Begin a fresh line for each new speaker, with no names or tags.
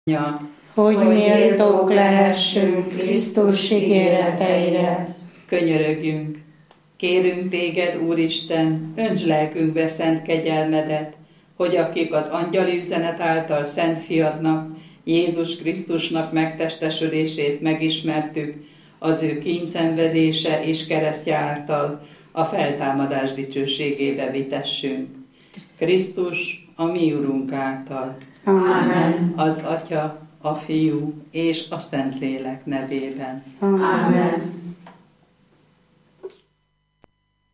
hogy méltók lehessünk Krisztus ígéreteire.
Könyörögjünk! Kérünk téged, Úristen, öntsd lelkünkbe szent kegyelmedet, hogy akik az angyali üzenet által Szent Fiadnak, Jézus Krisztusnak megtestesülését megismertük, az ő kíndszenvedése és keresztje által a feltámadás dicsőségébe vitessünk. Krisztus a mi Urunk által.
Amen.
Az Atya, a Fiú és a Szentlélek nevében.
Amen.